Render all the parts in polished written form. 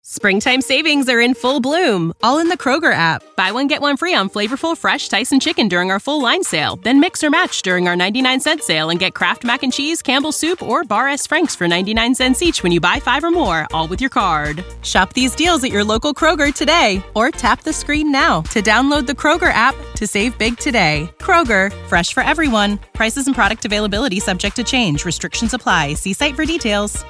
Springtime savings are in full bloom, all in the Kroger app. Buy one, get one free on flavorful, fresh Tyson chicken during our full line sale. Then mix or match during our 99-cent sale and get Kraft Mac and Cheese, Campbell's Soup, or Bar S. Frank's for 99 cents each when you buy 5 or more, all with your card. Shop these deals at your local Kroger today, or tap the screen now to download the Kroger app to save big today. Kroger, fresh for everyone. Prices and product availability subject to change. Restrictions apply. See site for details.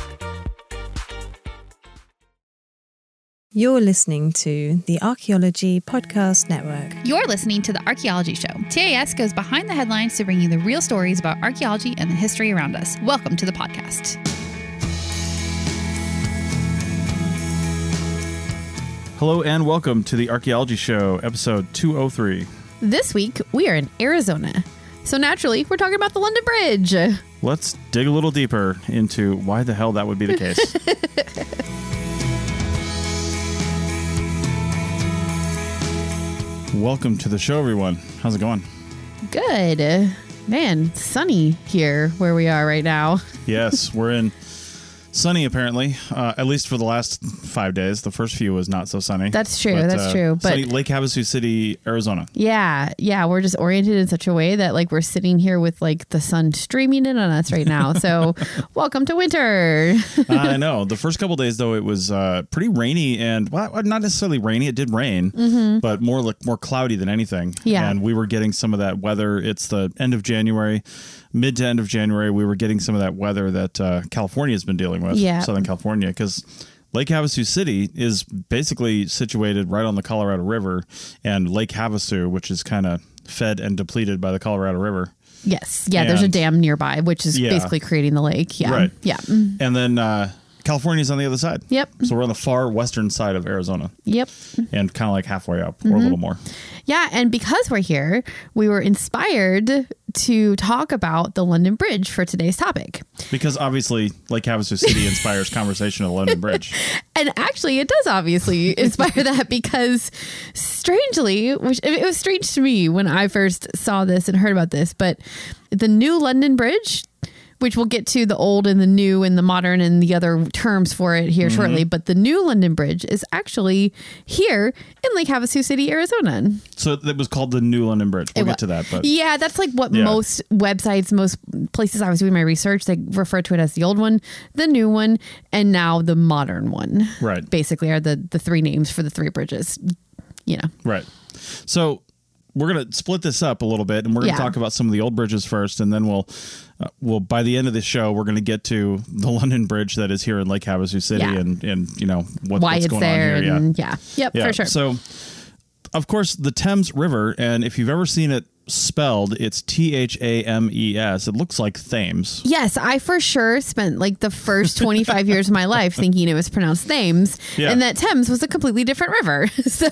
You're listening to the Archaeology Podcast Network. You're listening to The Archaeology Show. TAS goes behind the headlines to bring you the real stories about archaeology and the history around us. Welcome to the podcast. Hello and welcome to The Archaeology Show, episode 203. This week, we are in Arizona. So naturally, we're talking about the London Bridge. Let's dig a little deeper into why the hell that would be the case. Welcome to the show, everyone. How's it going? Good. Man, sunny here where we are right now. Yes, we're in sunny, apparently, at least for the last 5 days. The first few was not so sunny. That's true. That's true. But sunny, Lake Havasu City, Arizona. Yeah. We're just oriented in such a way that like we're sitting here with like the sun streaming in on us right now. So welcome to winter. I know. The first couple days, though, it was pretty rainy and well, not necessarily rainy. It did rain, but more cloudy than anything. Yeah. And we were getting some of that weather. It's the end of January. Mid to end of January, we were getting some of that weather that California has been dealing with, Southern California, because Lake Havasu City is basically situated right on the Colorado River, and Lake Havasu, which is kind of fed and depleted by the Colorado River. Yes. Yeah, there's a dam nearby, which is basically creating the lake. Yeah. Right. Yeah. And then California's on the other side. Yep. So we're on the far western side of Arizona. Yep. And kind of like halfway up or a little more. Yeah. And because we're here, we were inspired to talk about the London Bridge for today's topic. Because obviously Lake Havasu City inspires conversation of the London Bridge. And actually it does obviously inspire that because strangely, which it was strange to me when I first saw this and heard about this, but the new London Bridge, which we'll get to the old and the new and the modern and the other terms for it here shortly. But the new London Bridge is actually here in Lake Havasu City, Arizona. So it was called the new London Bridge. We'll get to that. But yeah, that's like what most websites, most places I was doing my research, they refer to it as the old one, the new one, and now the modern one. Right. Basically are the three names for the three bridges, you know. Right. So we're going to split this up a little bit, and we're going to talk about some of the old bridges first, and then we'll by the end of the show, we're going to get to the London Bridge that is here in Lake Havasu City and you know, why what's it's going there on here. Yep, for sure. So, of course, the Thames River, and if you've ever seen it spelled, it's Thames. It looks like Thames. Yes, I for sure spent like the first 25 years of my life thinking it was pronounced Thames and that Thames was a completely different river. So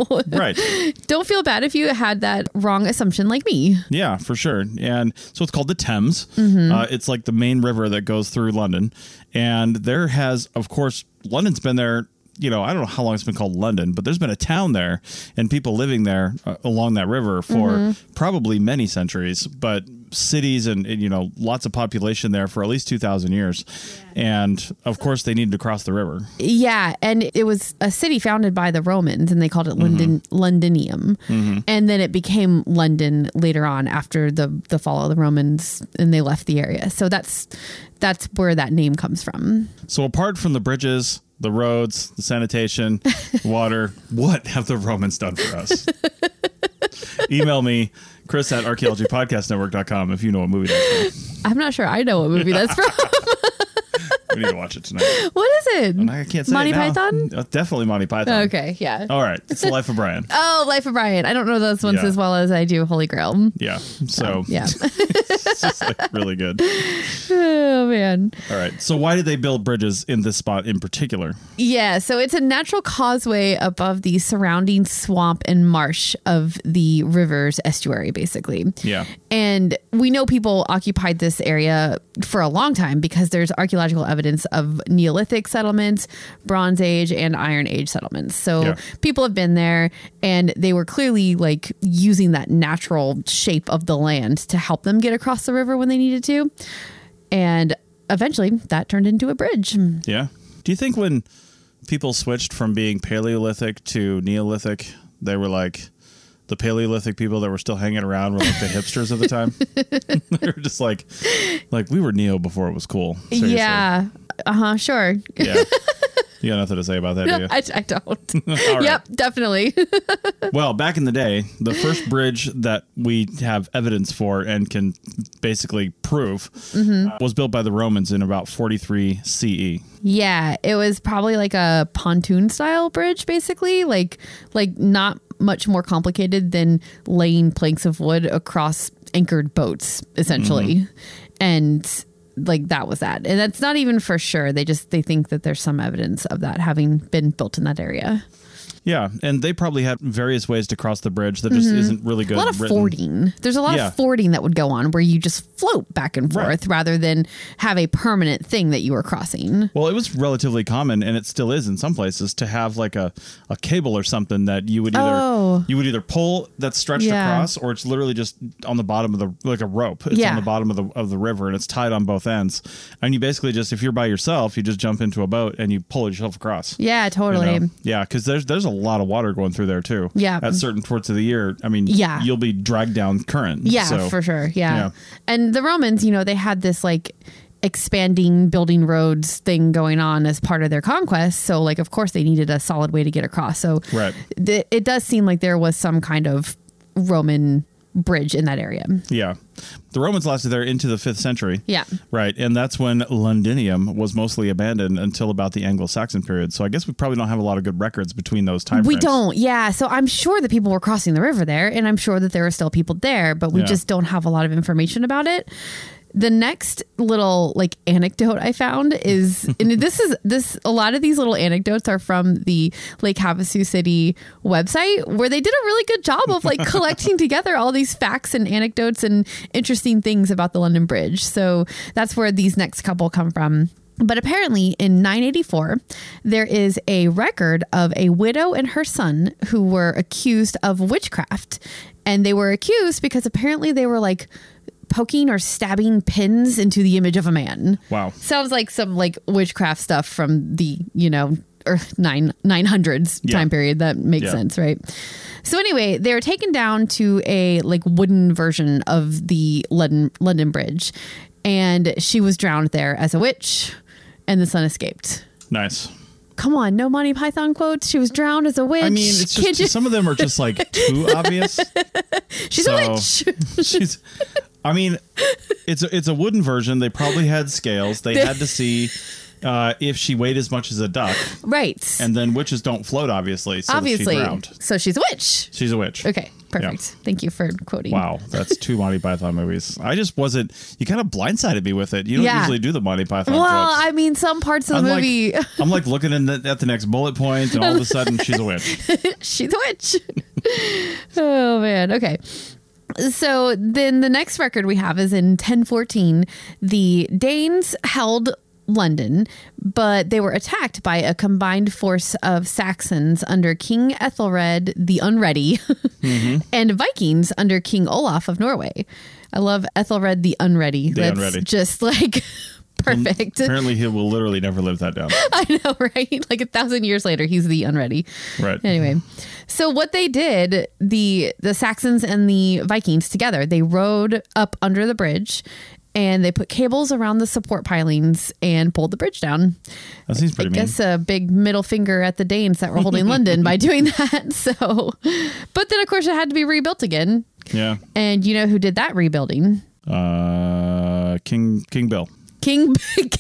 don't feel bad if you had that wrong assumption like me. Yeah, for sure. And so it's called the Thames. It's like the main river that goes through London. And there has, of course, London's been there. You know, I don't know how long it's been called London, but there's been a town there and people living there along that river for probably many centuries, but cities and, you know, lots of population there for at least 2,000 years. Yeah. And of course they needed to cross the river. Yeah. And it was a city founded by the Romans and they called it Londinium. And then it became London later on after the fall of the Romans and they left the area. So that's where that name comes from. So apart from the bridges, the roads, the sanitation, water, what have the Romans done for us? Email me, Chris at archaeologypodcastnetwork.com if you know what movie that's from. I'm not sure I know what movie that's from. We need to watch it tonight. What is it? I can't say Monty it now. Python? Definitely Monty Python. Okay, yeah. All right. It's The Life of Brian. Oh, Life of Brian. I don't know those ones as well as I do Holy Grail. Yeah. So yeah. It's just like really good. Oh, man. All right. So why did they build bridges in this spot in particular? Yeah. So it's a natural causeway above the surrounding swamp and marsh of the river's estuary, basically. Yeah. And we know people occupied this area for a long time because there's archaeological evidence of Neolithic settlements, Bronze Age, and Iron Age settlements. So people have been there and they were clearly like using that natural shape of the land to help them get across the river when they needed to. And eventually that turned into a bridge. Yeah. Do you think when people switched from being Paleolithic to Neolithic, they were like the Paleolithic people that were still hanging around were like the hipsters of the time. They were just like we were Neo before it was cool. Seriously. Yeah. Sure. Yeah. You got nothing to say about that, do you? I don't. Right. Yep, definitely. Well, back in the day, the first bridge that we have evidence for and can basically prove was built by the Romans in about 43 CE. Yeah, it was probably like a pontoon style bridge, basically, like not much more complicated than laying planks of wood across anchored boats, essentially. And like that was that. And that's not even for sure. They think that there's some evidence of that having been built in that area. Yeah, and they probably had various ways to cross the bridge that just isn't really good. A lot of fording. There's a lot of fording that would go on where you just float back and forth rather than have a permanent thing that you were crossing. Well, it was relatively common, and it still is in some places, to have like a cable or something that you would either pull that's stretched across, or it's literally just on the bottom of like a rope. It's on the bottom of the river, and it's tied on both ends. And you basically just, if you're by yourself, you just jump into a boat and you pull yourself across. Yeah, totally. You know? Yeah, because there's a lot of water going through there too. Yeah. At certain parts of the year, I mean, you'll be dragged down current. Yeah, so, for sure. Yeah. And the Romans, they had this like expanding building roads thing going on as part of their conquest. So like, of course they needed a solid way to get across. So it does seem like there was some kind of Roman bridge in that area. Yeah. The Romans lasted there into the 5th century. Yeah. Right. And that's when Londinium was mostly abandoned until about the Anglo-Saxon period. So I guess we probably don't have a lot of good records between those time frames. We don't. Yeah. So I'm sure that people were crossing the river there, and I'm sure that there are still people there, but we just don't have a lot of information about it. The next little like anecdote I found is, and this a lot of these little anecdotes are from the Lake Havasu City website, where they did a really good job of like collecting together all these facts and anecdotes and interesting things about the London Bridge. So that's where these next couple come from. But apparently in 984, there is a record of a widow and her son who were accused of witchcraft. And they were accused because apparently they were like poking or stabbing pins into the image of a man. Wow. Sounds like some like witchcraft stuff from the, 900s time period. That makes sense, right? So anyway, they were taken down to a like wooden version of the London Bridge, and she was drowned there as a witch, and the son escaped. Nice. Come on, no Monty Python quotes. She was drowned as a witch. I mean, it's just some of them are just like too obvious. She's a witch. I mean, it's a wooden version. They probably had scales. They had to see if she weighed as much as a duck. Right. And then witches don't float, obviously. So she drowned. So she's a witch. She's a witch. Okay, perfect. Yeah. Thank you for quoting. Wow, that's 2 Monty Python movies. I just wasn't. You kind of blindsided me with it. You don't usually do the Monty Python quotes. I mean, some parts of the movie. I'm like looking at the next bullet point, and all of a sudden, she's a witch. She's a witch. Oh, man. Okay. So then the next record we have is in 1014. The Danes held London, but they were attacked by a combined force of Saxons under King Ethelred the Unready and Vikings under King Olaf of Norway. I love Ethelred the Unready. That's just like perfect. Apparently he will literally never live that down. I know, right? Like 1,000 years later, he's the Unready. Right. Anyway, so what they did, the Saxons and the Vikings together, they rode up under the bridge, and they put cables around the support pilings and pulled the bridge down. That seems pretty mean. I guess a big middle finger at the Danes that were holding London by doing that. So, but then of course it had to be rebuilt again. Yeah. And you know who did that rebuilding? King Bill. King.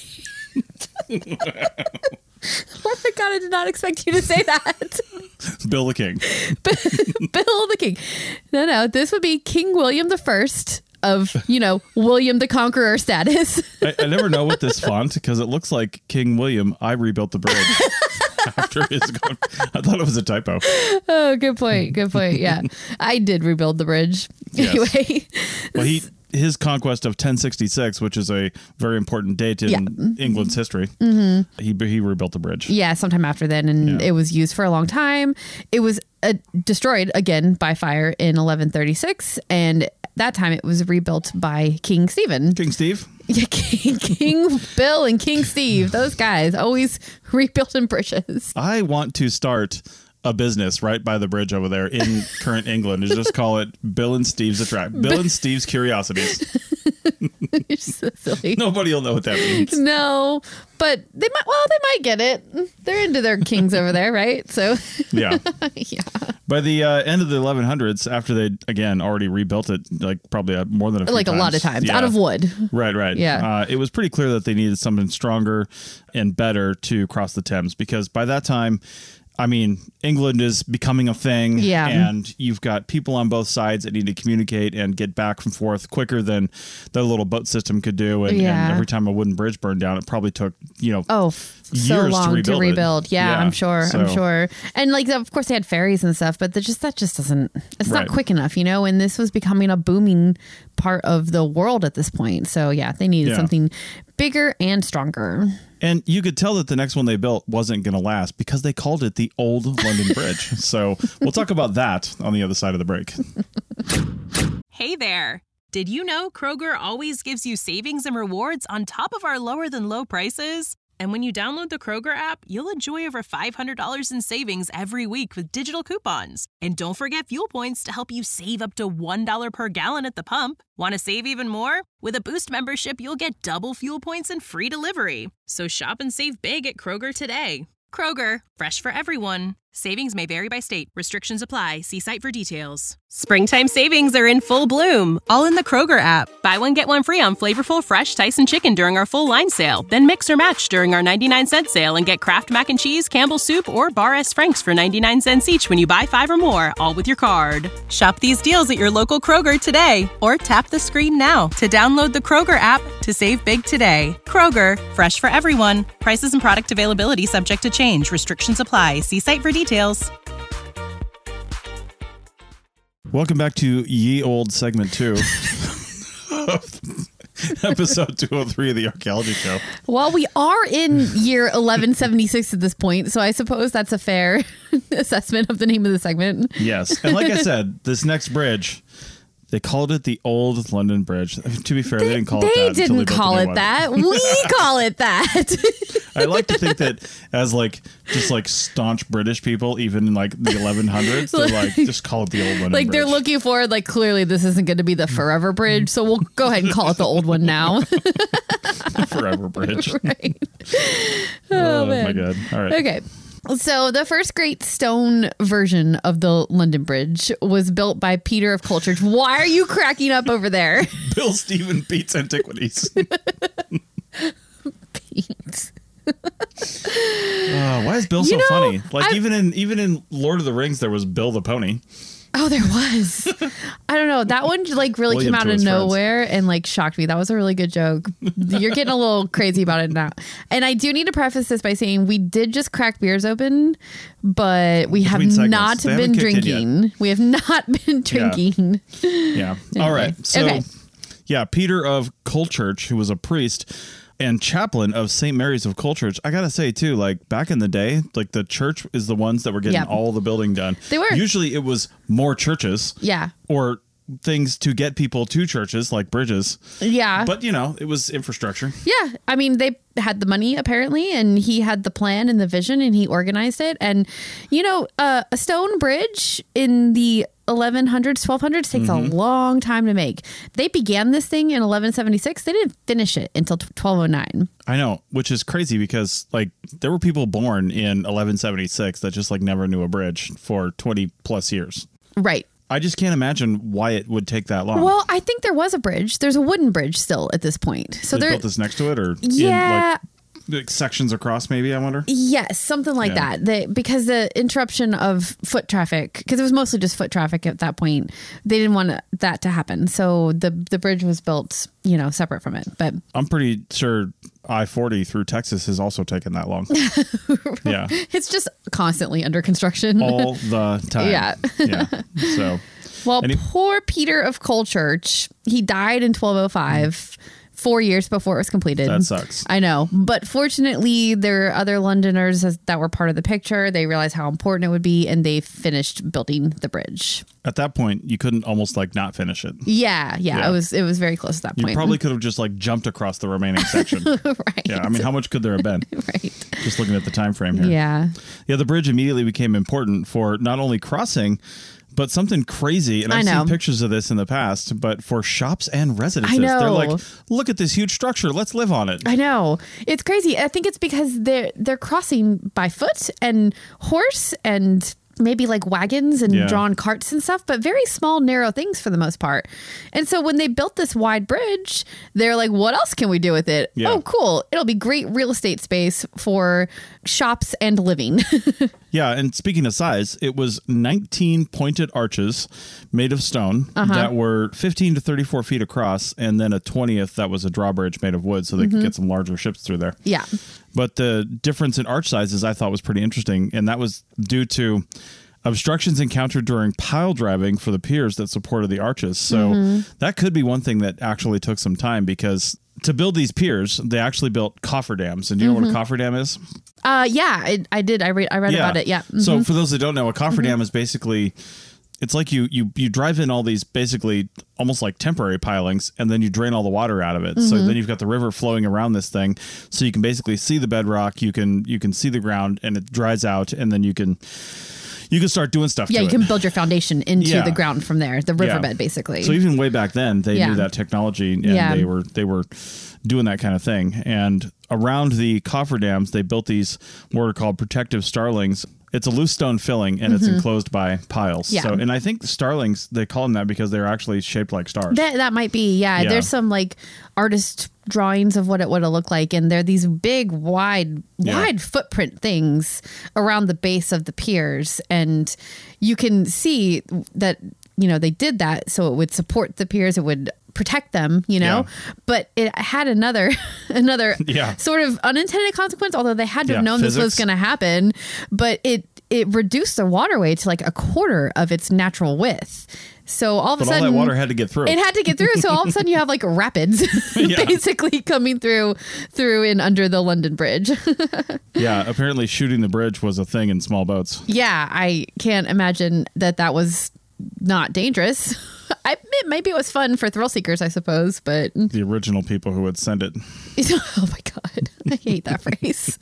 Oh my God, I did not expect you to say that. Bill the King. Bill the King. No, this would be King William the First of, William the Conqueror status. I never know with this font because it looks like King William, I rebuilt the bridge. After his I thought it was a typo. Oh, good point. Good point. Yeah. I did rebuild the bridge. Yes. Anyway. Well, his conquest of 1066, which is a very important date in England's history, he rebuilt the bridge. Yeah, sometime after then, and it was used for a long time. It was destroyed again by fire in 1136, and that time it was rebuilt by King Stephen. King Steve? Yeah, King Bill and King Steve. Those guys always rebuilding bridges. I want to start a business right by the bridge over there in current England and just call it Bill and Steve's Bill and Steve's Curiosities. You're so silly. Nobody will know what that means. No, but they might get it. They're into their kings over there, right? So yeah. Yeah. By the end of the 1100s, after they again already rebuilt it, like probably more than a few like times. A lot of times out of wood. Right. Yeah. It was pretty clear that they needed something stronger and better to cross the Thames, because by that time, I mean, England is becoming a thing, and you've got people on both sides that need to communicate and get back and forth quicker than the little boat system could do. And every time a wooden bridge burned down, it probably took, years so long to rebuild. It. Yeah, I'm sure. And like, of course, they had ferries and stuff, but that just doesn't. It's not quick enough, And this was becoming a booming part of the world at this point. So yeah, they needed something bigger and stronger. And you could tell that the next one they built wasn't going to last because they called it the Old London Bridge. So we'll talk about that on the other side of the break. Hey there. Did you know Kroger always gives you savings and rewards on top of our lower than low prices? And when you download the Kroger app, you'll enjoy over $500 in savings every week with digital coupons. And don't forget fuel points to help you save up to $1 per gallon at the pump. Want to save even more? With a Boost membership, you'll get double fuel points and free delivery. So shop and save big at Kroger today. Kroger, fresh for everyone. Savings may vary by state. Restrictions apply. See site for details. Springtime savings are in full bloom, all in the Kroger app. Buy one, get one free on flavorful fresh Tyson chicken during our full line sale. Then mix or match during our 99-cent sale and get Kraft Mac and Cheese, Campbell's Soup, or Bar S. Frank's for 99 cents each when you buy 5 or more, all with your card. Shop these deals at your local Kroger today, or tap the screen now to download the Kroger app to save big today. Kroger, fresh for everyone. Prices and product availability subject to change. Restrictions apply. See site for details. Welcome back to Ye Old Segment 2 of episode 203 of the Archaeology Show. Well, we are in year 1176 at this point, so I suppose that's a fair assessment of the name of the segment. Yes. And like I said, this next bridge, they called it the Old London Bridge. To be fair, they didn't call it that. They didn't call it that. We call it that. I like to think that as just staunch British people, even in the 1100s, they're just call it the Old London Bridge. They're looking for clearly this isn't going to be the forever bridge, so we'll go ahead and call it the old one now. Forever bridge. Right. Oh my God. All right. Okay. So the first great stone version of the London Bridge was built by Peter of Colchurch. Why are you cracking up over there? Bill Stephen Pete's Antiquities. Pete. Why is Bill so funny? Even in Lord of the Rings, there was Bill the Pony. Oh, there was. I don't know. That one really came out of nowhere and shocked me. That was a really good joke. You're getting a little crazy about it now. And I do need to preface this by saying we did just crack beers open, but we have not been drinking. We have not been drinking. Yeah. All right. So, Peter of Colchurch, who was a priest and chaplain of St. Mary's of Colchurch. I gotta say too, back in the day, the church is the ones that were getting all the building done. They were. Usually it was more churches. Yeah. Or things to get people to churches, like bridges. Yeah. But it was infrastructure. Yeah. I mean, they had the money apparently, and he had the plan and the vision, and he organized it. And a stone bridge in the 1100s, 1200s takes a long time to make. They began this thing in 1176. They didn't finish it until 1209. I know, which is crazy because there were people born in 1176 that just never knew a bridge for 20 plus years. Right. I just can't imagine why it would take that long. Well, I think there was a bridge. There's a wooden bridge still at this point. So they built this next to it, or sections across, maybe, I wonder? Yes, something like that. Because the interruption of foot traffic, because it was mostly just foot traffic at that point, they didn't want that to happen. So the bridge was built, separate from it. But I'm pretty sure I-40 through Texas has also taken that long. Yeah. It's just constantly under construction. All the time. Yeah. Yeah. So. Well, poor Peter of Colchurch, he died in 1205. 4 years before it was completed. That sucks. I know. But fortunately, there are other Londoners that were part of the picture. They realized how important it would be, and they finished building the bridge. At that point, you couldn't almost like not finish it. Yeah. It was very close at that point. You probably could have just like jumped across the remaining section. Right. Yeah. I mean, how much could there have been? Right. Just looking at the time frame here. Yeah. Yeah. The bridge immediately became important for not only crossing, but something crazy. And I've seen pictures of this in the past, but for shops and residences. I know. They're like, look at this huge structure. Let's live on it. I know. It's crazy. I think it's because they're crossing by foot and horse and maybe like wagons and drawn carts and stuff, but very small, narrow things for the most part. And so when they built this wide bridge, they're like, what else can we do with it? Yeah. Oh, cool. It'll be great real estate space for shops and living. Yeah. And speaking of size, it was 19 pointed arches made of stone that were 15 to 34 feet across. And then a 20th that was a drawbridge made of wood so they could get some larger ships through there. Yeah. But the difference in arch sizes I thought was pretty interesting. And that was due to obstructions encountered during pile driving for the piers that supported the arches. So that could be one thing that actually took some time, because to build these piers, they actually built cofferdams. And do you know what a cofferdam is? Yeah, I did. I read about it. Yeah. So for those that don't know, a cofferdam is basically, it's like you drive in all these basically almost like temporary pilings, and then you drain all the water out of it. So then you've got the river flowing around this thing. So you can basically see the bedrock, you can see the ground, and it dries out, and then you can start doing stuff. Yeah, to you it. Can build your foundation into the ground from there, the riverbed, basically. So even way back then, they knew that technology, and they were doing that kind of thing. And around the cofferdams, they built these what are called protective starlings. It's a loose stone filling, and it's enclosed by piles. Yeah. So, and I think starlings, they call them that because they're actually shaped like stars. That might be, yeah. There's some like artist drawings of what it would have looked like, and they're these big, wide footprint things around the base of the piers, and you can see that they did that so it would support the piers, it would protect them, but it had another sort of unintended consequence, although they had to have known this was going to happen, but it reduced the waterway to like a quarter of its natural width. So all of a sudden, all that water had to get through. It had to get through. So all of a sudden you have like rapids basically coming through and under the London Bridge. Yeah. Apparently shooting the bridge was a thing in small boats. Yeah. I can't imagine that was not dangerous. Maybe it was fun for thrill seekers, I suppose, but the original people who would send it. Oh my God. I hate that phrase.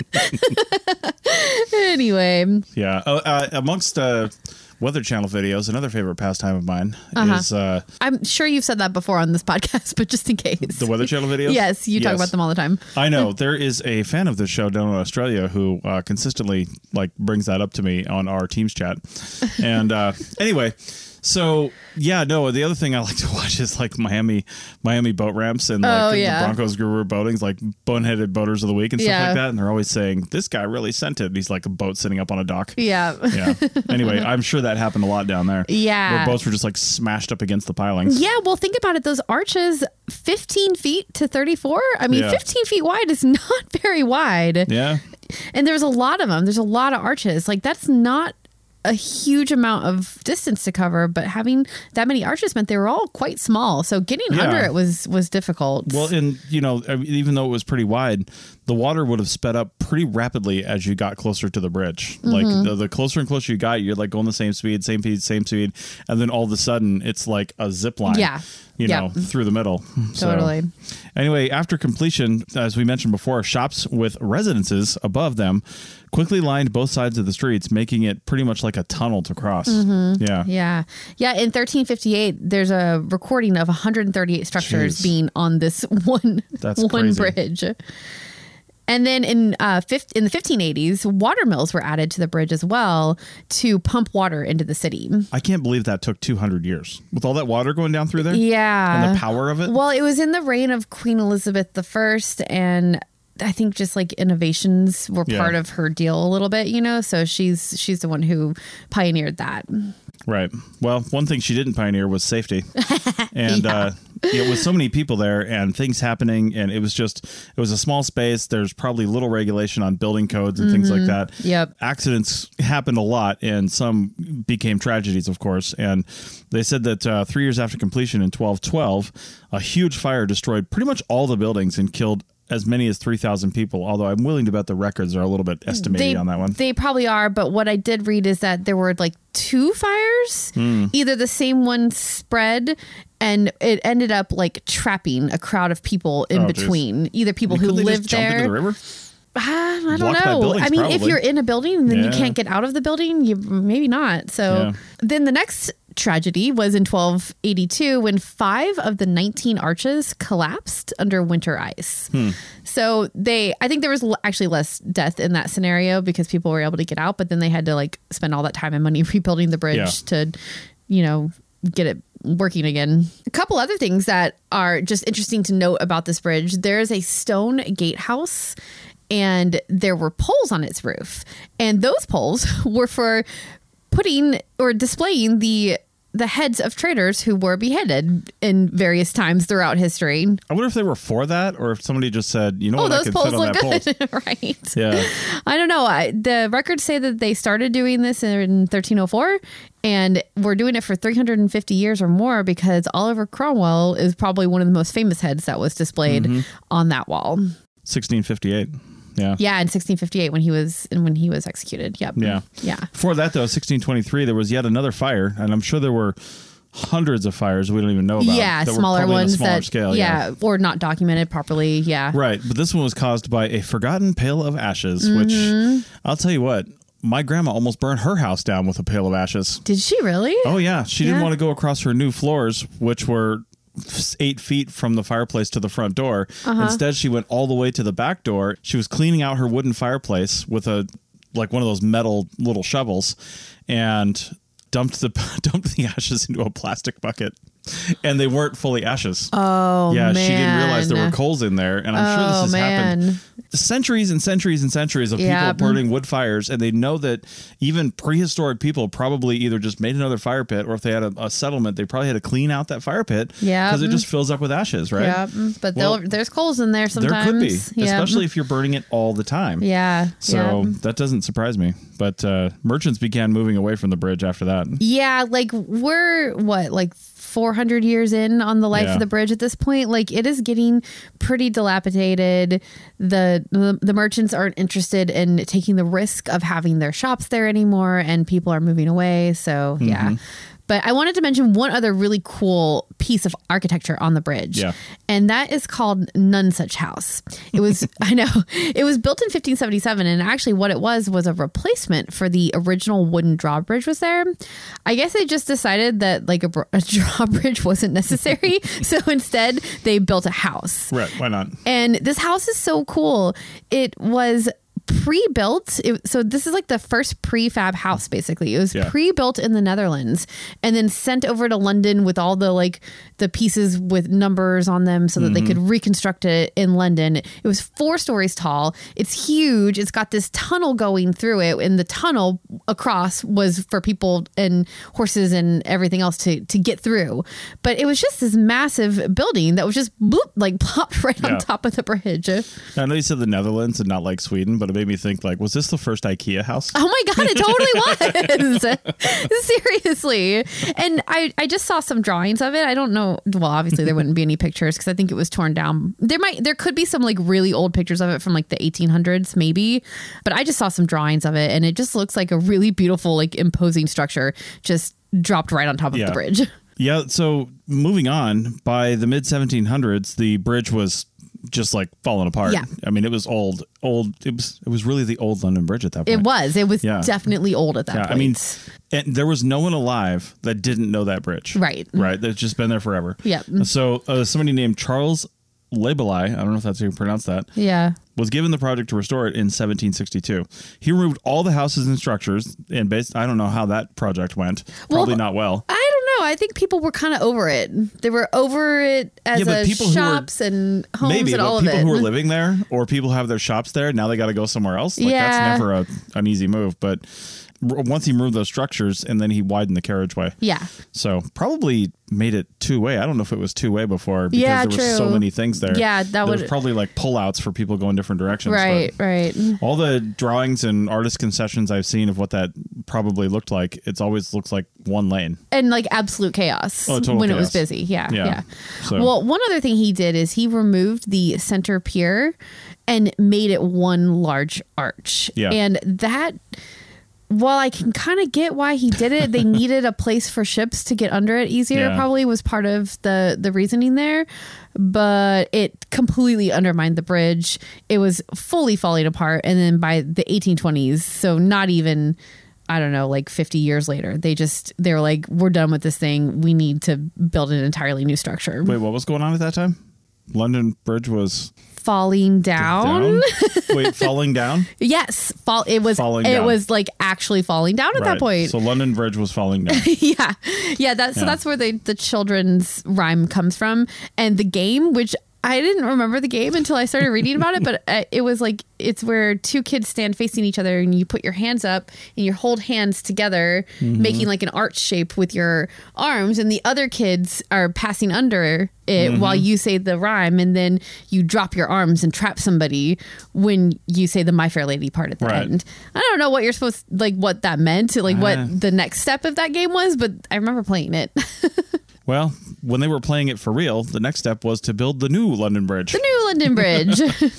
Anyway. Yeah. Amongst Weather Channel videos, another favorite pastime of mine is... I'm sure you've said that before on this podcast, but just in case. The Weather Channel videos? Yes, you talk about them all the time. I know. There is a fan of the show down in Australia who consistently brings that up to me on our Teams chat. And anyway... So, the other thing I like to watch is like Miami boat ramps and the Broncos Guru boatings, like Boneheaded Boaters of the Week and stuff like that. And they're always saying, this guy really sent it. And he's like a boat sitting up on a dock. Yeah. Yeah. Anyway, I'm sure that happened a lot down there. Yeah. Where boats were just like smashed up against the pilings. Yeah. Well, think about it. Those arches, 15 feet to 34. I mean, 15 feet wide is not very wide. Yeah. And there's a lot of them. There's a lot of arches. Like, that's not a huge amount of distance to cover, but having that many arches meant they were all quite small. So getting under it was difficult. Well, and even though it was pretty wide, the water would have sped up pretty rapidly as you got closer to the bridge. Like the closer and closer you got, you're like going the same speed, and then all of a sudden it's like a zip line. Yeah. Through the middle. Totally. So, anyway, after completion, as we mentioned before, shops with residences above them quickly lined both sides of the streets, making it pretty much like a tunnel to cross. Yeah. Yeah. Yeah. In 1358, there's a recording of 138 structures being on this one bridge. And then in the 1580s, water mills were added to the bridge as well to pump water into the city. I can't believe that took 200 years with all that water going down through there. Yeah. And the power of it. Well, it was in the reign of Queen Elizabeth I, and I think just like innovations were part of her deal a little bit, so she's the one who pioneered that. Right. Well, one thing she didn't pioneer was safety. And with so many people there and things happening, and it was a small space. There's probably little regulation on building codes and things like that. Yep. Accidents happened a lot, and some became tragedies, of course. And they said that 3 years after completion in 1212, a huge fire destroyed pretty much all the buildings and killed as many as 3,000 people, although I'm willing to bet the records are a little bit estimated on that one. They probably are, but what I did read is that there were like 2 fires. Either the same one spread and it ended up like trapping a crowd of people in between. Either people who lived there. Jump into the river? I don't know. I mean, if you're in a building, then you can't get out of the building. You maybe not. So then the next tragedy was in 1282 when 5 of the 19 arches collapsed under winter ice. So I think there was actually less death in that scenario because people were able to get out, but then they had to like spend all that time and money rebuilding the bridge to, get it working again. A couple other things that are just interesting to note about this bridge. There is a stone gatehouse and there were poles on its roof. And those poles were for putting or displaying the heads of traitors who were beheaded in various times throughout history. I wonder if they were for that or if somebody just said, what, those I can poles fit on look that good. pole. Right. Yeah. I don't know. The records say that they started doing this in 1304 and we're doing it for 350 years or more because Oliver Cromwell is probably one of the most famous heads that was displayed on that wall. 1658. Yeah. Yeah, in 1658 when he was executed. Yep. Yeah. Yeah. Before that, though, 1623, there was yet another fire, and I'm sure there were hundreds of fires we don't even know about. Yeah, that smaller were ones on a smaller that scale. yeah, or not documented properly. Yeah. Right, but this one was caused by a forgotten pail of ashes, which I'll tell you what. My grandma almost burned her house down with a pail of ashes. Did she really? Oh, yeah. She didn't want to go across her new floors, which were 8 feet from the fireplace to the front door. Instead, she went all the way to the back door. She was cleaning out her wooden fireplace with one of those metal little shovels and dumped the ashes into a plastic bucket. And they weren't fully ashes. Oh, yeah, man. She didn't realize there were coals in there. And I'm sure this has happened centuries and centuries and centuries of people burning wood fires. And they know that even prehistoric people probably either just made another fire pit or if they had a settlement, they probably had to clean out that fire pit because it just fills up with ashes, right? Yeah, but there's coals in there sometimes. There could be, especially if you're burning it all the time. Yeah. So that doesn't surprise me. But merchants began moving away from the bridge after that. Yeah, like we're 400 years in on the life of the bridge at this point. Like it is getting pretty dilapidated. The merchants aren't interested in taking the risk of having their shops there anymore, and people are moving away. So yeah. But I wanted to mention one other really cool piece of architecture on the bridge. Yeah. And that is called Nonsuch House. It was, I know, it was built in 1577. And actually what it was a replacement for the original wooden drawbridge was there. I guess they just decided that like a drawbridge wasn't necessary. So instead they built a house. Right. Why not? And this house is so cool. It was pre-built. So this is like the first prefab house, basically. It was pre-built in the Netherlands and then sent over to London with all the the pieces with numbers on them so that they could reconstruct it in London. It was 4 stories tall. It's huge. It's got this tunnel going through it, and the tunnel across was for people and horses and everything else to get through. But it was just this massive building that was just plopped right on top of the bridge. I know you said the Netherlands and not like Sweden, but it made me think was this the first IKEA house? Oh my God, it totally was. Seriously. And I just saw some drawings of it. I don't know. Well, obviously there wouldn't be any pictures because I think it was torn down. There could be some really old pictures of it from the 1800s maybe, but I just saw some drawings of it and it just looks like a really beautiful, imposing structure just dropped right on top of the bridge. Yeah. So moving on, by the mid 1700s, the bridge was just falling apart. Yeah. I mean, it was old. It was really the old London Bridge at that point. It was definitely old at that point. I mean, and there was no one alive that didn't know that bridge. Right. That's just been there forever. Yeah. So somebody named Charles Labelai, I don't know if that's how you pronounce that. Yeah. Was given the project to restore it in 1762. He removed all the houses and structures and I don't know how that project went. Probably not well. I don't know. I think people were kind of over it. They were over it as shops and homes and all of it. People who are living there or people who have their shops there, now they got to go somewhere else. Like, that's never an easy move. But once he moved those structures and then he widened the carriageway. Yeah. So probably made it two-way. I don't know if it was two-way before because there were so many things there. Yeah, there was probably like pullouts for people going different directions. Right. All the drawings and artist concessions I've seen of what that probably looked like, it always looks like one lane. And like absolute chaos when chaos. It was busy. Yeah. So. Well, one other thing he did is he removed the center pier and made it one large arch. Yeah. And that... While I can kind of get why he did it, they needed a place for ships to get under it easier. Yeah. Probably was part of the reasoning there, but it completely undermined the bridge. It was fully falling apart. And then by the 1820s, so not even, I don't know, like 50 years later, they were like, we're done with this thing. We need to build an entirely new structure. Wait, what was going on at that time? London Bridge was... falling down. Wait, falling down? Yes, it was falling down. It was like actually falling down at that point. So London Bridge was falling down. So that's where the children's rhyme comes from, and the game, which I didn't remember the game until I started reading about it, but it was like, it's where two kids stand facing each other and you put your hands up and you hold hands together, making like an arch shape with your arms, and the other kids are passing under it while you say the rhyme, and then you drop your arms and trap somebody when you say the My Fair Lady part at the end. I don't know what you're supposed, like what that meant, like what the next step of that game was, but I remember playing it. Well, when they were playing it for real, the next step was to build the new London Bridge. The new London Bridge.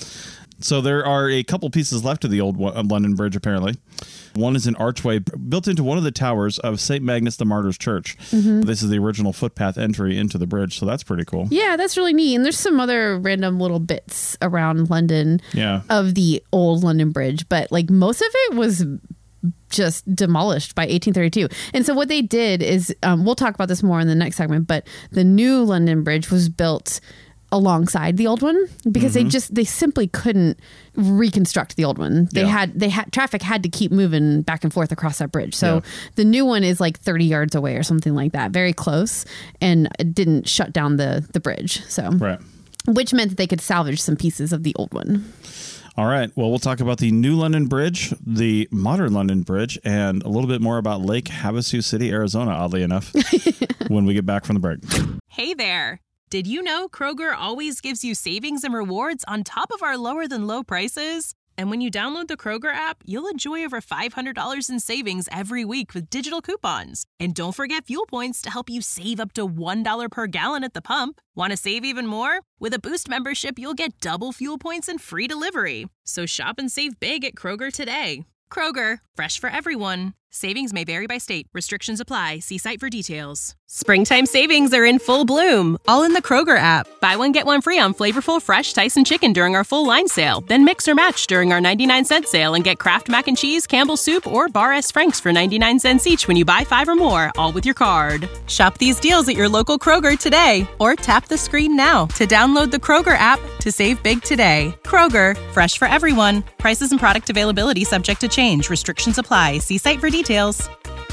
So there are a couple pieces left of the old London Bridge, apparently. One is an archway built into one of the towers of St. Magnus the Martyr's Church. This is the original footpath entry into the bridge, so that's pretty cool. Yeah, that's really neat. And there's some other random little bits around London of the old London Bridge, but like most of it was just demolished by 1832. And so what they did is, we'll talk about this more in the next segment, but the new London Bridge was built alongside the old one because they simply couldn't reconstruct the old one. They had traffic had to keep moving back and forth across that bridge. So the new one is like 30 yards away or something like that, very close, and it didn't shut down the bridge. So which meant that they could salvage some pieces of the old one. All right. Well, we'll talk about the new London Bridge, the modern London Bridge, and a little bit more about Lake Havasu City, Arizona, oddly enough, when we get back from the break. Hey there. Did you know Kroger always gives you savings and rewards on top of our lower than low prices? And when you download the Kroger app, you'll enjoy over $500 in savings every week with digital coupons. And don't forget fuel points to help you save up to $1 per gallon at the pump. Want to save even more? With a Boost membership, you'll get double fuel points and free delivery. So shop and save big at Kroger today. Kroger, fresh for everyone. Savings may vary by state. Restrictions apply. See site for details. Springtime savings are in full bloom, all in the Kroger app. Buy one, get one free on flavorful fresh Tyson chicken during our full line sale. Then mix or match during our 99-cent sale and get Kraft Mac and Cheese, Campbell's Soup, or Bar S. Frank's for 99 cents each when you buy 5 or more, all with your card. Shop these deals at your local Kroger today, or tap the screen now to download the Kroger app to save big today. Kroger, fresh for everyone. Prices and product availability subject to change. Restrictions apply. See site for details.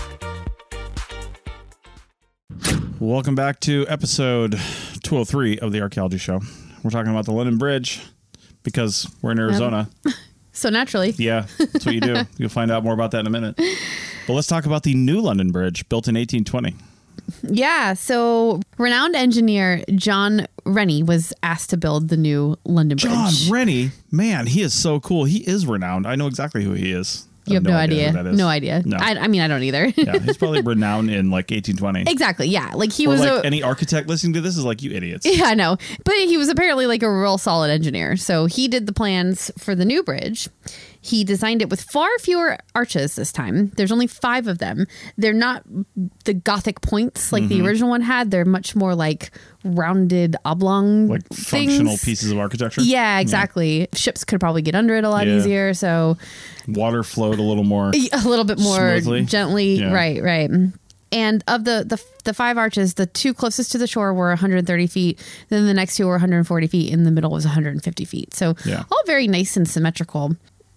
Welcome back to episode 203 of the Archaeology Show. We're talking about the London Bridge because we're in Arizona. So naturally. Yeah, that's what you do. You'll find out more about that in a minute. But let's talk about the new London Bridge, built in 1820. Yeah, so renowned engineer John Rennie was asked to build the new London Bridge. John Rennie? Man, he is so cool. He is renowned. I know exactly who he is. You have no idea. No idea. No. I mean, I don't either. Yeah, he's probably renowned in like 1820. Exactly. Yeah. Like he or was like any architect listening to this is like, you idiots. Yeah, I know. But he was apparently like a real solid engineer. So he did the plans for the new bridge. He designed it with far fewer arches this time. There's only 5 of them. They're not the Gothic points like the original one had. They're much more like rounded oblong like functional pieces of architecture. Yeah, exactly. Yeah. Ships could probably get under it a lot easier. So water flowed a little more smoothly. Gently. Yeah. Right. And of the 5 arches, the 2 closest to the shore were 130 feet. Then the next 2 were 140 feet. In the middle was 150 feet. So all very nice and symmetrical.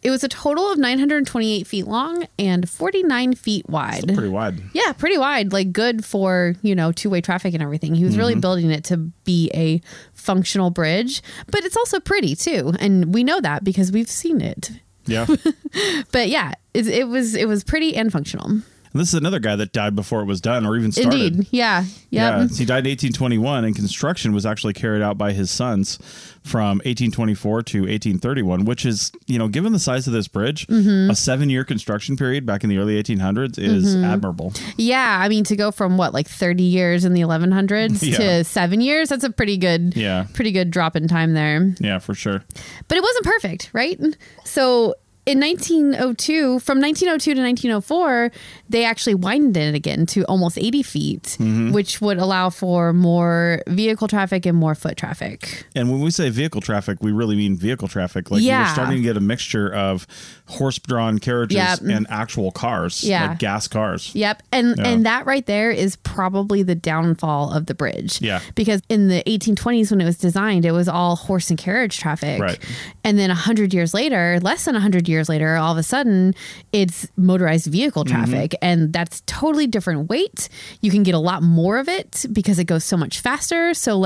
It was a total of 928 feet long and 49 feet wide. Still pretty wide. Yeah, pretty wide. Like good for, two-way traffic and everything. He was really building it to be a functional bridge, but it's also pretty too. And we know that because we've seen it. Yeah. But yeah, it was pretty and functional. And this is another guy that died before it was done or even started. Indeed. Yeah. Yep. Yeah. He died in 1821, and construction was actually carried out by his sons from 1824 to 1831, which is, given the size of this bridge, a 7-year construction period back in the early 1800s is admirable. Yeah. I mean, to go from 30 years in the 1100s to 7 years, that's a pretty good drop in time there. Yeah, for sure. But it wasn't perfect, right? So in 1902, from 1902 to 1904, they actually widened it again to almost 80 feet, which would allow for more vehicle traffic and more foot traffic. And when we say vehicle traffic, we really mean vehicle traffic. Like you were starting to get a mixture of horse-drawn carriages and actual cars, like gas cars. Yep. And that right there is probably the downfall of the bridge. Yeah. Because in the 1820s when it was designed, it was all horse and carriage traffic. Right. And then 100 years later, less than 100 years later, all of a sudden, it's motorized vehicle traffic. And that's totally different weight. You can get a lot more of it because it goes so much faster. So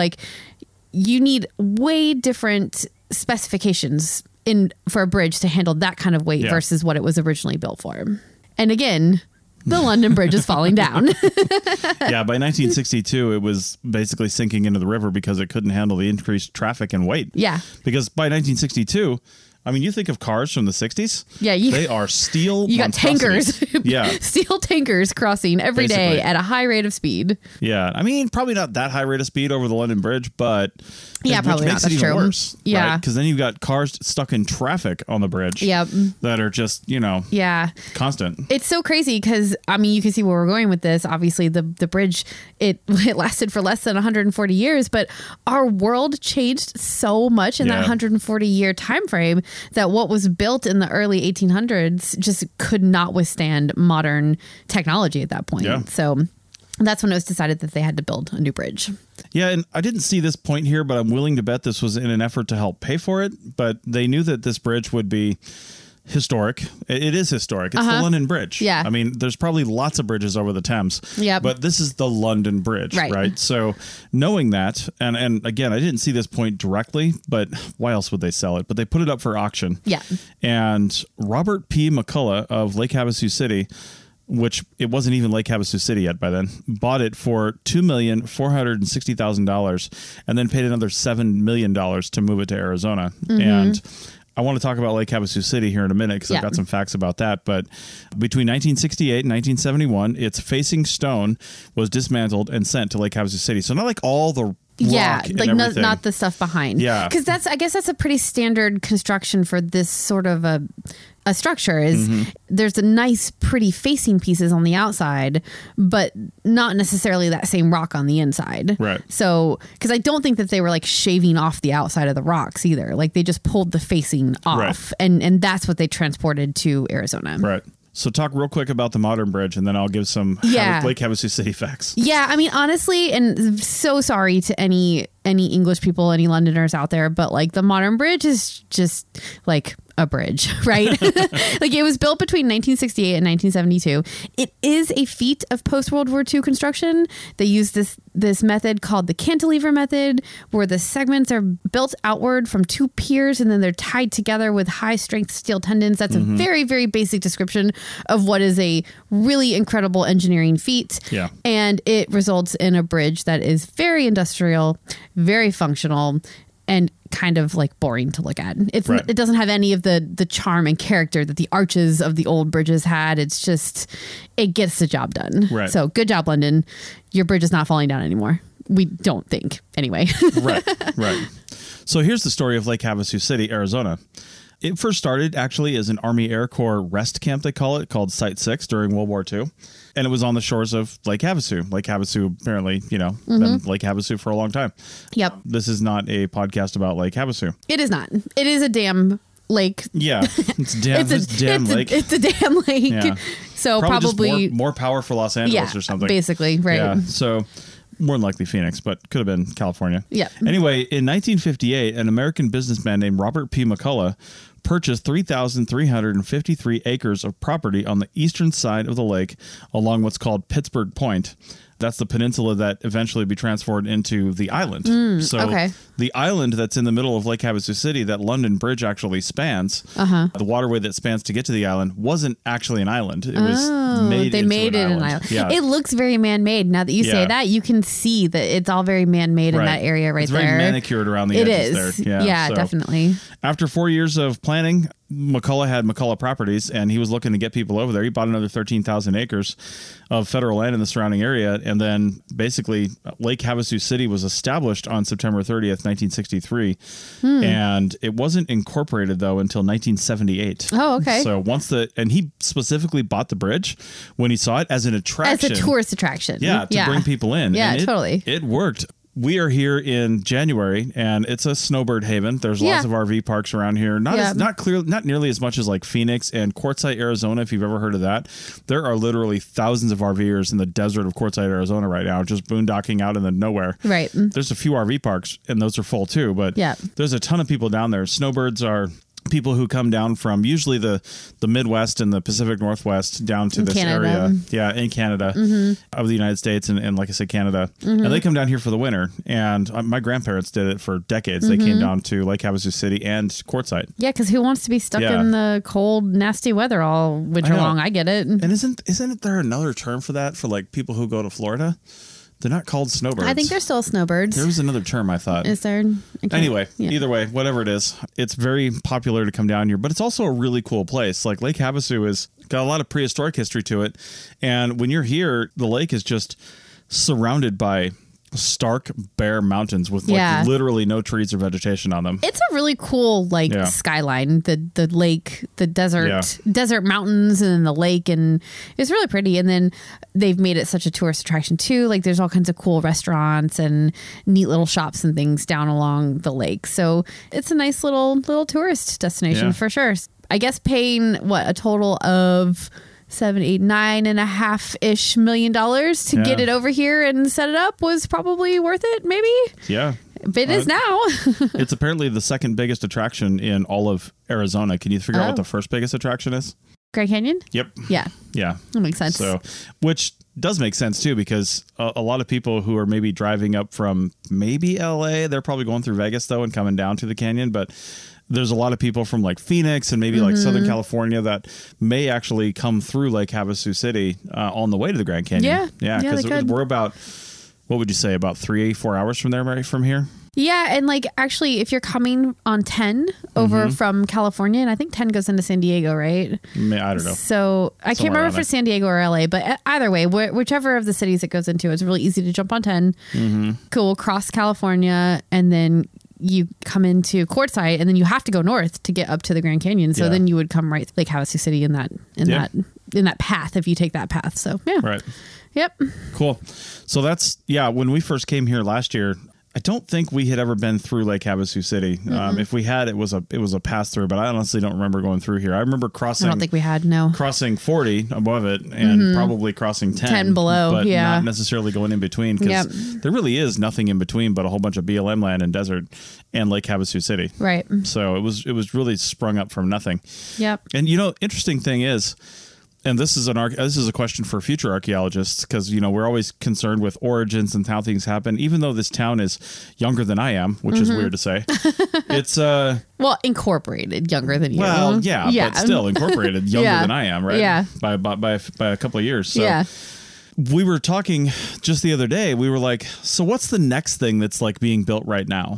you need way different specifications for a bridge to handle that kind of weight versus what it was originally built for. And again, the London Bridge is falling down. Yeah, by 1962, it was basically sinking into the river because it couldn't handle the increased traffic and weight. Yeah. Because by 1962... I mean, you think of cars from the 60s. Yeah. They are steel. You got tankers. Yeah. Steel tankers crossing every day at a high rate of speed. Yeah. I mean, probably not that high rate of speed over the London Bridge, but probably makes not. it even worse. Yeah. Because then you've got cars stuck in traffic on the bridge. Yep. That are just, constant. It's so crazy because, I mean, you can see where we're going with this. Obviously, the bridge, it lasted for less than 140 years, but our world changed so much in that 140-year time frame that what was built in the early 1800s just could not withstand modern technology at that point. Yeah. So that's when it was decided that they had to build a new bridge. Yeah, and I didn't see this point here, but I'm willing to bet this was in an effort to help pay for it. But they knew that this bridge would be historic. It is historic. It's the London Bridge. Yeah. I mean, there's probably lots of bridges over the Thames. Yeah. But this is the London Bridge, right? So knowing that, and again, I didn't see this point directly, but why else would they sell it? But they put it up for auction. Yeah. And Robert P. McCullough of Lake Havasu City, which it wasn't even Lake Havasu City yet by then, bought it for $2,460,000 and then paid another $7 million to move it to Arizona. And I want to talk about Lake Havasu City here in a minute because I've got some facts about that. But between 1968 and 1971, its facing stone was dismantled and sent to Lake Havasu City. So not like all the rock and everything. Not the stuff behind. Yeah. Because I guess that's a pretty standard construction for this sort of a structure is there's a nice pretty facing pieces on the outside, but not necessarily that same rock on the inside. Right. So, because I don't think that they were like shaving off the outside of the rocks either. Like they just pulled the facing off and that's what they transported to Arizona. Right. So talk real quick about the modern bridge and then I'll give some Lake Havasu City facts. Yeah. I mean, honestly, and so sorry to any English people, any Londoners out there, but like the modern bridge is just like a bridge, right? Like it was built between 1968 and 1972. It is a feat of post-World War II construction. They use this method called the cantilever method, where the segments are built outward from two piers and then they're tied together with high-strength steel tendons. That's a very, very basic description of what is a really incredible engineering feat. Yeah. And it results in a bridge that is very industrial, very functional, and kind of like boring to look at. It doesn't have any of the charm and character that the arches of the old bridges had. It's just, it gets the job done. Right. So good job, London. Your bridge is not falling down anymore. We don't think, anyway. Right. So here's the story of Lake Havasu City, Arizona. It first started actually as an Army Air Corps rest camp, they call it, called Site 6 during World War II. And it was on the shores of Lake Havasu. Lake Havasu, apparently, been Lake Havasu for a long time. Yep. This is not a podcast about Lake Havasu. It is not. It is a dam lake. Yeah. It's a damn lake. It's a damn lake. Yeah. So probably just more power for Los Angeles or something. Basically, right. Yeah. So more than likely Phoenix, but could have been California. Yeah. Anyway, in 1958, an American businessman named Robert P. McCullough purchased 3,353 acres of property on the eastern side of the lake along what's called Pittsburgh Point. That's the peninsula that eventually be transformed into the island. Okay. The island that's in the middle of Lake Havasu City that London Bridge actually spans, the waterway that spans to get to the island wasn't actually an island. It was made into an island. Yeah. It looks very man-made. Now that you say that, you can see that it's all very man-made in that area right there. It's very manicured around the edges there. Yeah, so, definitely. After 4 years of planning, McCullough had McCullough Properties, and he was looking to get people over there. He bought another 13,000 acres of federal land in the surrounding area, and then basically Lake Havasu City was established on September 30th, 1963, and it wasn't incorporated, though, until 1978. Oh, okay. So and he specifically bought the bridge when he saw it as an attraction. As a tourist attraction. Yeah, to bring people in. Yeah, and totally. It worked. We are here in January, and it's a snowbird haven. There's lots of RV parks around here. Not nearly as much as like Phoenix and Quartzsite, Arizona. If you've ever heard of that, there are literally thousands of RVers in the desert of Quartzsite, Arizona, right now, just boondocking out in the nowhere. Right. There's a few RV parks, and those are full too. But there's a ton of people down there. Snowbirds are people who come down from usually the Midwest and the Pacific Northwest down to this area. Yeah, in Canada of the United States and like I said, Canada. And they come down here for the winter. And my grandparents did it for decades. They came down to Lake Havasu City and Quartzsite. Yeah, because who wants to be stuck in the cold, nasty weather all winter long? I get it. And isn't there another term for that for like people who go to Florida? They're not called snowbirds. I think they're still snowbirds. There was another term I thought. Is there? Okay. Anyway, either way, whatever it is, it's very popular to come down here, but it's also a really cool place. Like Lake Havasu has got a lot of prehistoric history to it. And when you're here, the lake is just surrounded by stark bare mountains with like literally no trees or vegetation on them. It's a really cool skyline, the lake, the desert mountains and then the lake, and it's really pretty. And then they've made it such a tourist attraction too. Like there's all kinds of cool restaurants and neat little shops and things down along the lake. So it's a nice little tourist destination for sure. I guess paying a total of $9.5 million to get it over here and set it up was probably worth it, maybe. Yeah. But it is now. It's apparently the second biggest attraction in all of Arizona. Can you figure out what the first biggest attraction is? Grand Canyon? Yep. Yeah. Yeah. That makes sense. So, which does make sense too, because a lot of people who are maybe driving up from maybe LA, they're probably going through Vegas though and coming down to the canyon, but there's a lot of people from like Phoenix and maybe like Southern California that may actually come through Lake Havasu City on the way to the Grand Canyon. Yeah. Because we're about, what would you say, about 3-4 hours from there, Mary, from here? Yeah. And like actually, if you're coming on 10 over from California, and I think 10 goes into San Diego, right? I don't know. So I can't remember if it's San Diego or LA, but either way, whichever of the cities it goes into, it's really easy to jump on 10. Cool. Cross California and then you come into Quartzsite and then you have to go north to get up to the Grand Canyon. So then you would come right to Lake Havasu City in that path if you take that path. So yeah. Right. Yep. Cool. So that's, when we first came here last year, I don't think we had ever been through Lake Havasu City. If we had, it was a pass through, but I honestly don't remember going through here. I remember crossing. I don't think we had, no. Crossing 40 above it and probably crossing 10 below, but not necessarily going in between, because there really is nothing in between but a whole bunch of BLM land and desert and Lake Havasu City. Right. So it was really sprung up from nothing. Yep. And interesting thing is, and this is a question for future archaeologists, because we're always concerned with origins and how things happen. Even though this town is younger than I am, which is weird to say, it's incorporated younger than you. Well, but still incorporated younger than I am, right? Yeah, by a couple of years. So we were talking just the other day. We were like, so what's the next thing that's like being built right now?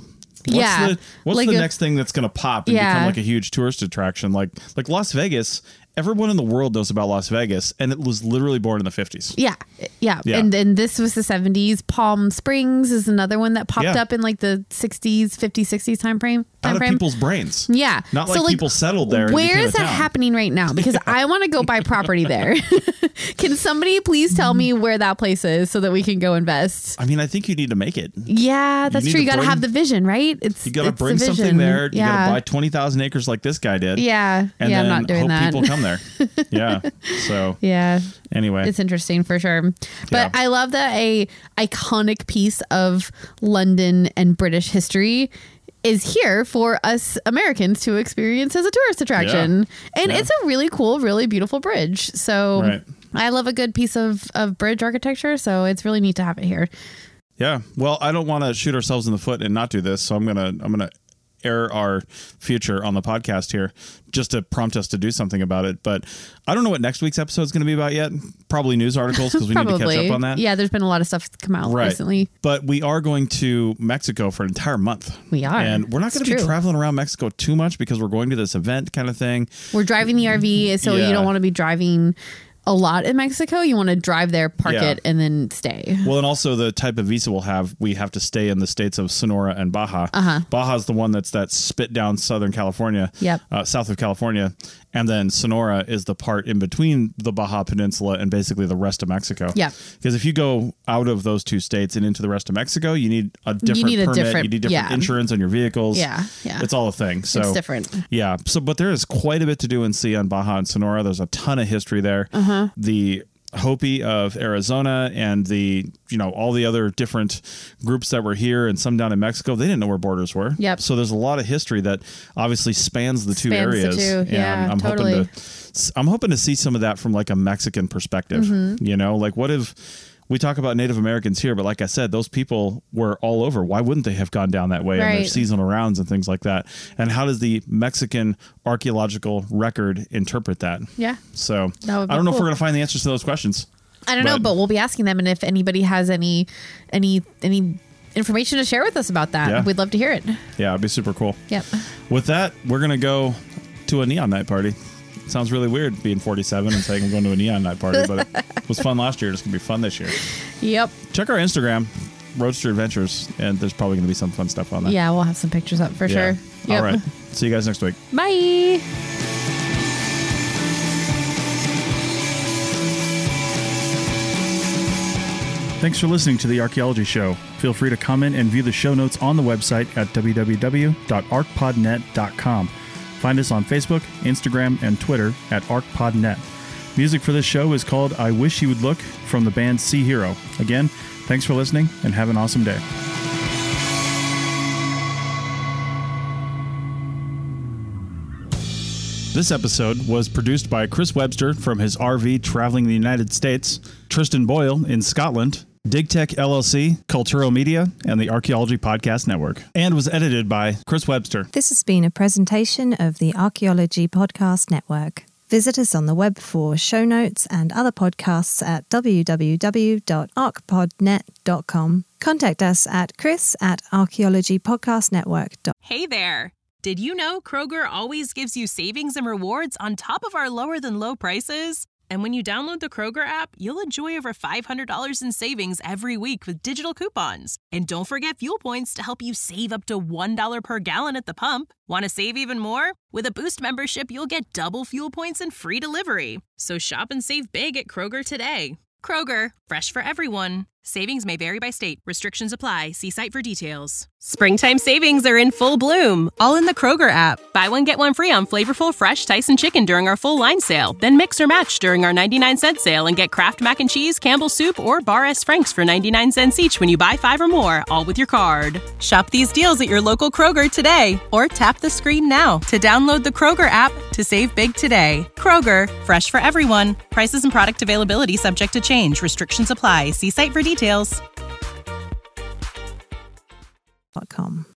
What's the next thing that's going to pop and become like a huge tourist attraction? Like Las Vegas. Everyone in the world knows about Las Vegas, and it was literally born in the 50s. Yeah. And then this was the 70s. Palm Springs is another one that popped up in like the 60s, 50s, 60s time frame. Out of people's brains. Yeah. Not like people settled there. Where is that happening right now? Because I want to go buy property there. Can somebody please tell me where that place is so that we can go invest? I mean, I think you need to make it. Yeah, that's true. You got to have the vision, right? You got to bring something there. You got to buy 20,000 acres like this guy did. Yeah. And then I'm not doing that. People come there. Yeah. So anyway, it's interesting for sure. But I love that a iconic piece of London and British history is here for us Americans to experience as a tourist attraction. Yeah. And Yeah. it's a really cool, really beautiful bridge. So Right. I love a good piece of bridge architecture. So it's really neat to have it here. Yeah. Well, I don't want to shoot ourselves in the foot and not do this. So I'm going to air our future on the podcast here just to prompt us to do something about it. But I don't know what next week's episode is going to be about yet. Probably news articles because we need to catch up on that. Yeah, there's been a lot of stuff come out recently. But we are going to Mexico for an entire month. We are. And we're not going to be traveling around Mexico too much because we're going to this event kind of thing. We're driving the RV, so you don't want to be driving a lot in Mexico. You want to drive there, park it, and then stay. Well, and also the type of visa we have to stay in the states of Sonora and Baja. Baja is the one that's that spit down Southern California, south of California. And then Sonora is the part in between the Baja Peninsula and basically the rest of Mexico. Yeah. Because if you go out of those two states and into the rest of Mexico, you need a different permit. You need different insurance on your vehicles. Yeah. It's all a thing. So it's different. Yeah. So, but there is quite a bit to do and see on Baja and Sonora. There's a ton of history there. The Hopi of Arizona and all the other different groups that were here and some down in Mexico, they didn't know where borders were. Yep. So there's a lot of history that obviously spans the two areas. Yeah, I'm totally. hoping to see some of that from like a Mexican perspective. Like what if we talk about Native Americans here, but like I said, those people were all over. Why wouldn't they have gone down that way on their seasonal rounds and things like that? And how does the Mexican archaeological record interpret that? Yeah. So I don't know if we're going to find the answers to those questions. I don't know, but we'll be asking them. And if anybody has any information to share with us about that, we'd love to hear it. Yeah, it'd be super cool. Yep. With that, we're going to go to a neon night party. Sounds really weird being 47 and saying I'm going to a neon night party, but it was fun last year. It's going to be fun this year. Yep. Check our Instagram, Roadster Adventures, and there's probably going to be some fun stuff on that. Yeah, we'll have some pictures up for sure. Yep. All right. See you guys next week. Bye. Thanks for listening to The Archaeology Show. Feel free to comment and view the show notes on the website at www.arcpodnet.com. Find us on Facebook, Instagram, and Twitter at ArcPodNet. Music for this show is called I Wish You Would Look from the band Sea Hero. Again, thanks for listening and have an awesome day. This episode was produced by Chris Webster from his RV traveling the United States, Tristan Boyle in Scotland, DigTech LLC, Cultural Media, and the Archaeology Podcast Network, and was edited by Chris Webster. This has been a presentation of the Archaeology Podcast Network. Visit us on the web for show notes and other podcasts at www.arcpodnet.com. Contact us at chris@archaeologypodcastnetwork.com. Hey there! Did you know Kroger always gives you savings and rewards on top of our lower-than-low prices? And when you download the Kroger app, you'll enjoy over $500 in savings every week with digital coupons. And don't forget fuel points to help you save up to $1 per gallon at the pump. Want to save even more? With a Boost membership, you'll get double fuel points and free delivery. So shop and save big at Kroger today. Kroger, fresh for everyone. Savings may vary by state. Restrictions apply. See site for details. Springtime savings are in full bloom, all in the Kroger app. Buy one, get one free on flavorful, fresh Tyson chicken during our full line sale. Then mix or match during our 99-cent sale and get Kraft Mac and Cheese, Campbell's Soup, or Bar S. Franks for 99 cents each when you buy 5 or more, all with your card. Shop these deals at your local Kroger today, or tap the screen now to download the Kroger app to save big today. Kroger, fresh for everyone. Prices and product availability subject to change. Restrictions apply. See site for details. .com.